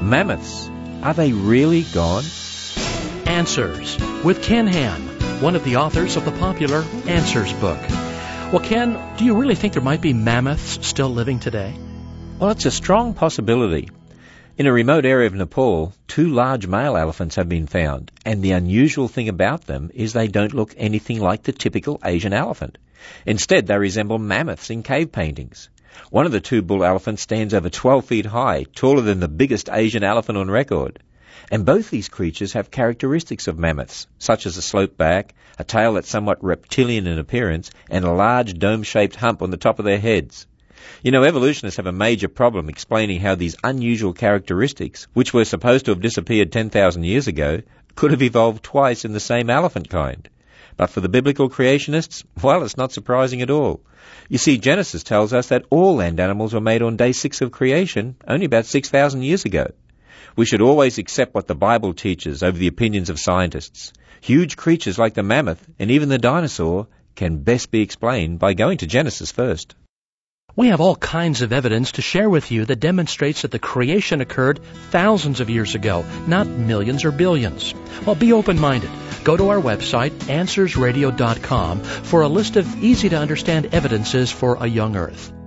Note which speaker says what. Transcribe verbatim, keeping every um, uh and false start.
Speaker 1: Mammoths, are they really gone?
Speaker 2: Answers with Ken Ham, one of the authors of the popular Answers book. Well, Ken, do you really think there might be mammoths still living today?
Speaker 1: Well, it's a strong possibility. In a remote area of Nepal, two large male elephants have been found, and the unusual thing about them is they don't look anything like the typical Asian elephant. Instead, they resemble mammoths in cave paintings. One of the two bull elephants stands over twelve feet high, taller than the biggest Asian elephant on record. And both these creatures have characteristics of mammoths, such as a sloped back, a tail that's somewhat reptilian in appearance, and a large dome-shaped hump on the top of their heads. You know, evolutionists have a major problem explaining how these unusual characteristics, which were supposed to have disappeared ten thousand years ago, could have evolved twice in the same elephant kind. But for the biblical creationists, well, it's not surprising at all. You see, Genesis tells us that all land animals were made on day six of creation, only about six thousand years ago. We should always accept what the Bible teaches over the opinions of scientists. Huge creatures like the mammoth and even the dinosaur can best be explained by going to Genesis first.
Speaker 2: We have all kinds of evidence to share with you that demonstrates that the creation occurred thousands of years ago, not millions or billions. Well, be open-minded. Go to our website, answers radio dot com, for a list of easy-to-understand evidences for a young Earth.